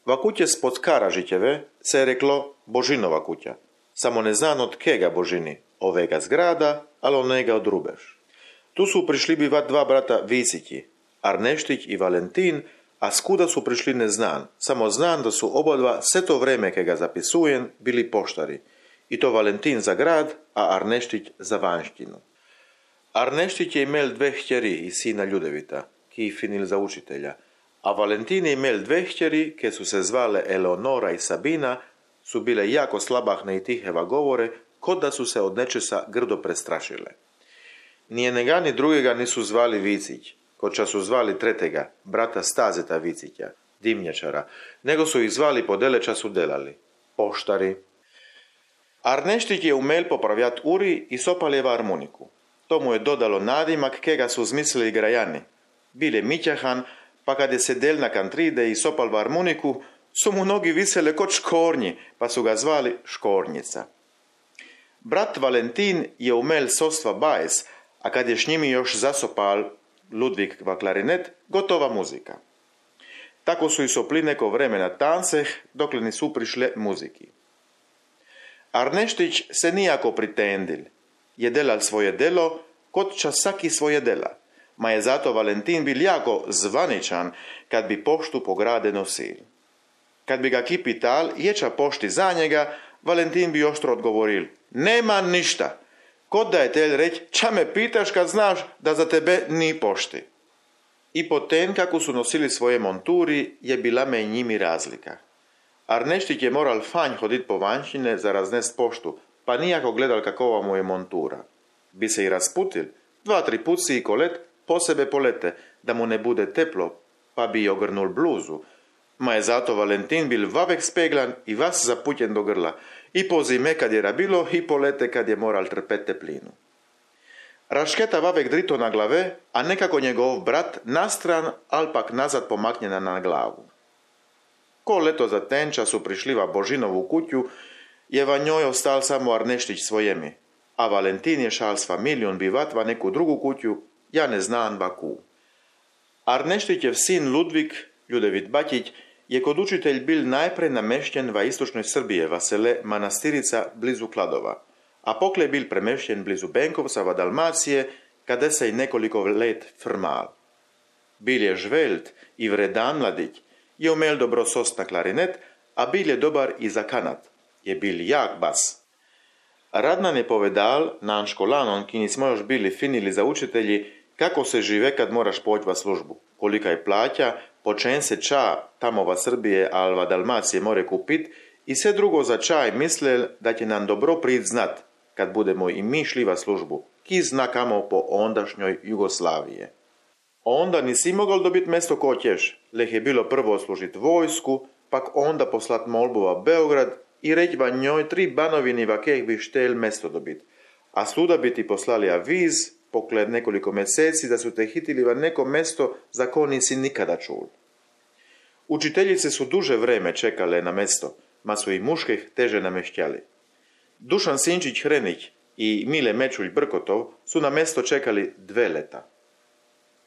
Va kuće spod Karažitjeve se je reklo Božinova kuća. Samo ne znan od kega Božini, ovega zgrada, ali onega od Rubeš. Tu su prišli bivat dva brata Viciki, Arneštić i Valentin, a skuda su prišli ne znan. Samo znan da su obadva sve to vreme kega zapisujen bili poštari. I to Valentin za grad, a Arneštić za vanštinu. Arneštić je imel dve hćeri i sina Ljudevita, ki ih finil za učitelja, a Valentin je imel dve hćeri, ke su se zvale Eleonora i Sabina, su bile jako slabahne i tiheva govore, kod da su se od nečesa grdo prestrašile. Ni jednega ni drugega nisu zvali Vicić, koča su zvali tretega, brata Stazeta Vicića, dimnjačara, nego su ih zvali po deleča su delali, poštari. Arneštić je umel popravljat uri i sopaljeva harmoniku. To mu je dodalo nadimak kega su zmislili grajani. Bil je Mićahan, pa kad je sedel na kantride i sopal harmoniku, su mu nogi visele kod škornji, pa su ga zvali Škornjica. Brat Valentin je umel sostva bajs, a kad je s njimi još zasopal Ludvikva klarinet, gotova muzika. Tako su i sopli neko vremena tanceh, dokle nisu prišle muziki. Arneštić se nijako pritendil, je delal svoje delo, kod časaki svoje dela, ma je zato Valentin bil jako zvaničan, kad bi poštu po grade nosil. Kad bi ga ki pital, ječa pošti za njega, Valentin bi oštro odgovoril, nema ništa, kod da je tel reć, ča me pitaš kad znaš da za tebe ni pošti. I potem kako su nosili svoje monturi, je bila me i njimi razlika. Arneštić je moral fanj hodit po vanjšine za raznest poštu, pa nijako gledal kakova mu je montura. Bi se i rasputil, 2-3 puci i kolet po sebe polete, da mu ne bude teplo, pa bi i ogrnul bluzu. Ma je zato Valentin bil vavek speglan i vas zaputjen do grla, i po zime kad je rabilo, i po lete kad je moral trpet teplinu. Rašketa vavek drito na glave, a nekako njegov brat nastran, al pak nazad pomaknjena na glavu. Ko leto za tenča su prišliva Božinovu kuću, je va njoj ostal samo Arneštić svojemi, a Valentin je šal s familijom bivat va neku drugu kuću, ja ne znan baku. Arneštićev sin Ludvik, Ljudevit Batić, je kod učitelj bil najprej namešćen va istočnoj Srbije, va sele Manastirica blizu Kladova, a pokle je bil premešćen blizu Benkovca va Dalmacije, kada se i nekoliko let frmal. Bil je žvelt i vredan mladić, je umel dobro sost na klarinet, a bil je dobar i za kanat, je bil jak bas. Radnan je povedal nam školanom, ki nismo još bili finili za učitelji, kako se žive kad moraš poći va službu, kolika je plaća, po čem se ča tamo va Srbije, al va Dalmacije more kupit i sve drugo za čaj misle da će nam dobro prid znat, kad budemo i mi šli va službu, ki zna kamo po ondašnjoj Jugoslavije. Onda nisi mogel dobit mesto ko ćeš, leh je bilo prvo služit vojsku, pak onda poslat molbu va Beograd i reć va njoj 3 banovini va keh bi štel mesto dobit, a sluda bi ti poslali aviz pokled nekoliko meseci da su te hitili va neko mesto za ko nisi nikada čul. Učiteljice su duže vreme čekale na mesto, ma su i muškeh teže namešćali. Dušan Sinčić Hrenić i Mile Mečulj Brkotov su na mesto čekali 2 leta.